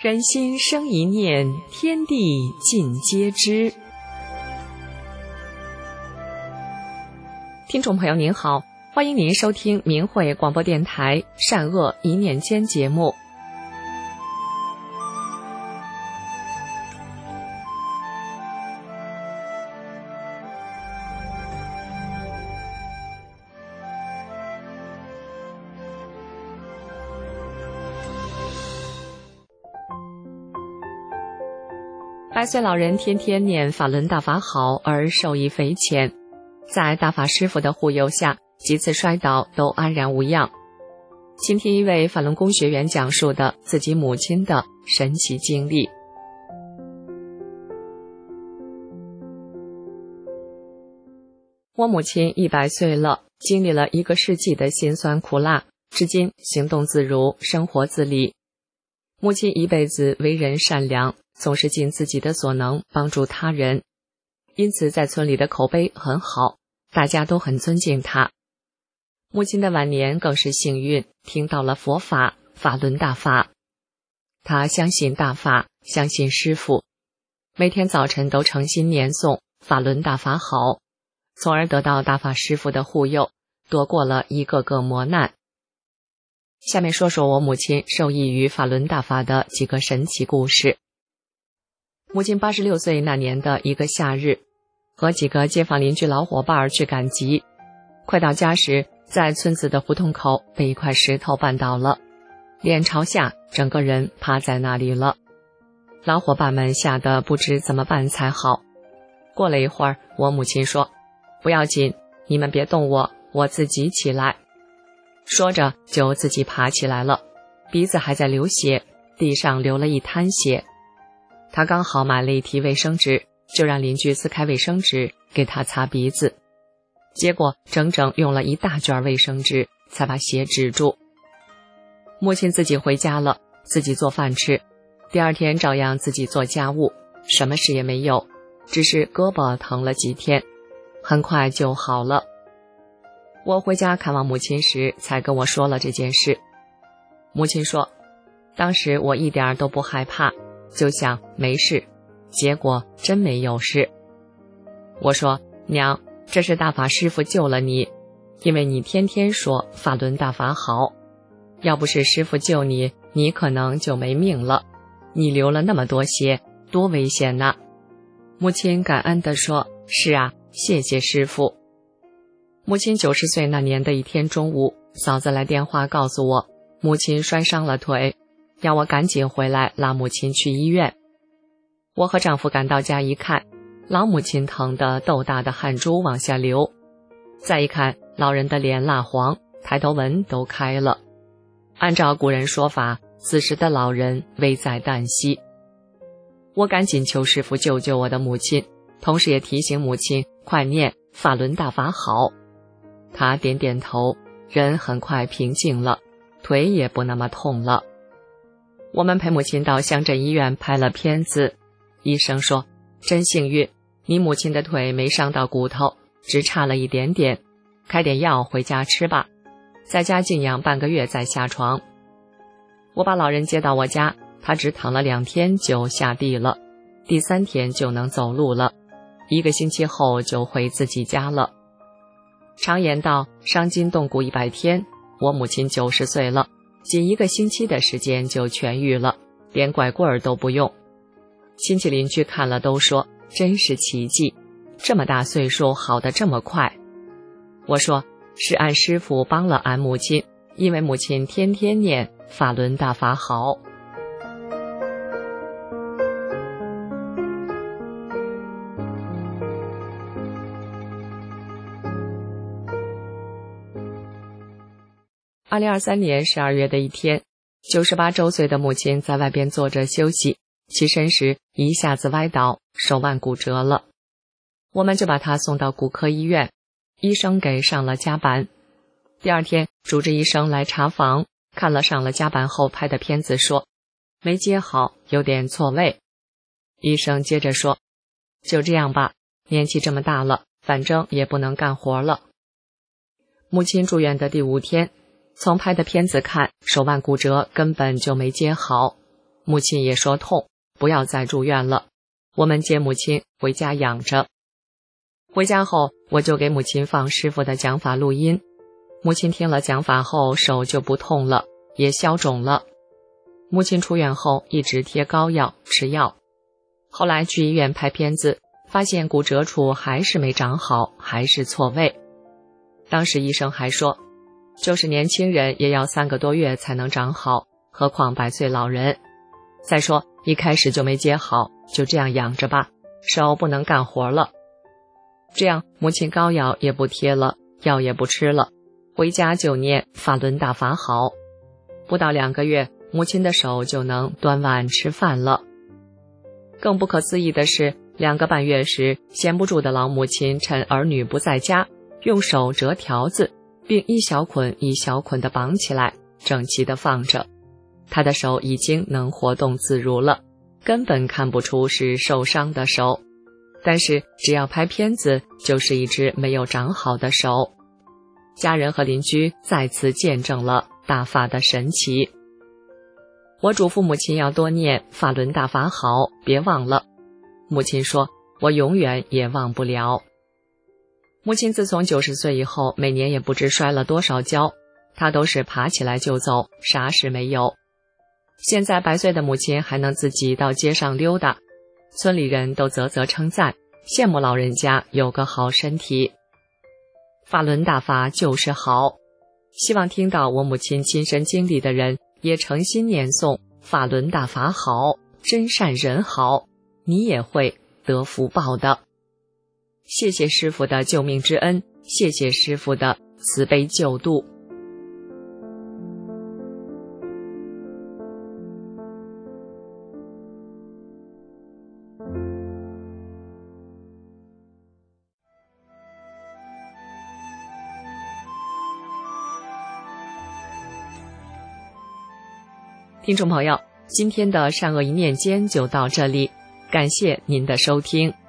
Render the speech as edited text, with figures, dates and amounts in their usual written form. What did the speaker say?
人心生一念，天地尽皆知。听众朋友您好，欢迎您收听明慧广播电台善恶一念间节目。百岁老人天天念法轮大法好而受益匪浅，在大法师父的护佑下，几次摔倒都安然无恙。请听一位法轮功学员讲述的自己母亲的神奇经历。我母亲100岁了，经历了1个世纪的辛酸苦辣，至今行动自如，生活自理。母亲一辈子为人善良，总是尽自己的所能帮助他人，因此在村里的口碑很好，大家都很尊敬她。母亲的晚年更是幸运，听到了佛法，法轮大法。她相信大法，相信师父，每天早晨都诚心念诵法轮大法好，从而得到大法师父的护佑，躲过了一个个磨难。下面说说我母亲受益于法轮大法的几个神奇故事。母亲86岁那年的一个夏日，和几个街坊邻居老伙伴去赶集，快到家时，在村子的胡同口被一块石头绊倒了，脸朝下，整个人趴在那里了。老伙伴们吓得不知怎么办才好。过了一会儿，我母亲说：“不要紧，你们别动我，我自己起来。”说着就自己爬起来了，鼻子还在流血，地上流了一滩血。他刚好买了一提卫生纸，就让邻居撕开卫生纸给他擦鼻子，结果整整用了一大卷卫生纸才把血止住。母亲自己回家了，自己做饭吃，第二天照样自己做家务，什么事也没有，只是胳膊疼了几天，很快就好了。我回家看望母亲时才跟我说了这件事。母亲说，当时我一点都不害怕，就想没事，结果真没有事。我说，娘，这是大法师父救了你，因为你天天说法轮大法好，要不是师父救你，你可能就没命了，你流了那么多血，多危险呐。母亲感恩地说，是啊，谢谢师父。母亲90岁那年的一天中午，嫂子来电话告诉我，母亲摔伤了腿，要我赶紧回来拉母亲去医院。我和丈夫赶到家一看，老母亲疼得豆大的汗珠往下流，再一看，老人的脸蜡黄，抬头纹都开了。按照古人说法，此时的老人危在旦夕。我赶紧求师父救救我的母亲，同时也提醒母亲快念法轮大法好。他点点头，人很快平静了，腿也不那么痛了。我们陪母亲到乡镇医院拍了片子，医生说，真幸运，你母亲的腿没伤到骨头，只差了一点点，开点药回家吃吧，在家静养半个月再下床。我把老人接到我家，他只躺了2天就下地了，第3天就能走路了，1个星期后就回自己家了。常言道，伤筋动骨100天，我母亲90岁了，仅1个星期的时间就痊愈了，连拐棍儿都不用。亲戚邻居看了都说，真是奇迹，这么大岁数好得这么快。我说，是俺师父帮了俺母亲，因为母亲天天念法轮大法好。2023年12月的一天，98周岁的母亲在外边坐着休息，起身时一下子歪倒，手腕骨折了。我们就把她送到骨科医院，医生给上了夹板。第二天，主治医生来查房，看了上了夹板后拍的片子，说没接好，有点错位。医生接着说，就这样吧，年纪这么大了，反正也不能干活了。母亲住院的第5天，从拍的片子看，手腕骨折根本就没接好。 母亲也说痛，不要再住院了，我们接母亲回家养着。回家后，我就给母亲放师傅的讲法录音。母亲听了讲法后，手就不痛了，也消肿了。母亲出院后一直贴膏药吃药，后来去医院拍片子，发现骨折处还是没长好，还是错位。当时医生还说，就是年轻人也要3个多月才能长好，何况100岁老人。再说一开始就没接好，就这样养着吧，手不能干活了。这样母亲膏药也不贴了，药也不吃了，回家就念法轮大法好。不到2个月，母亲的手就能端碗吃饭了。更不可思议的是，2个半月时，闲不住的老母亲趁儿女不在家，用手折条子，并一小捆一小捆地绑起来，整齐地放着。她的手已经能活动自如了，根本看不出是受伤的手。但是只要拍片子，就是一只没有长好的手。家人和邻居再次见证了大法的神奇。我嘱咐母亲要多念法轮大法好，别忘了。母亲说，我永远也忘不了。母亲自从90岁以后，每年也不知摔了多少跤，她都是爬起来就走，啥事没有。现在100岁的母亲还能自己到街上溜达，村里人都啧啧称赞，羡慕老人家有个好身体。法轮大法就是好，希望听到我母亲亲身经历的人也诚心念诵法轮大法好，真善人好，你也会得福报的。谢谢师父的救命之恩，谢谢师父的慈悲救度。听众朋友，今天的善恶一念间就到这里，感谢您的收听。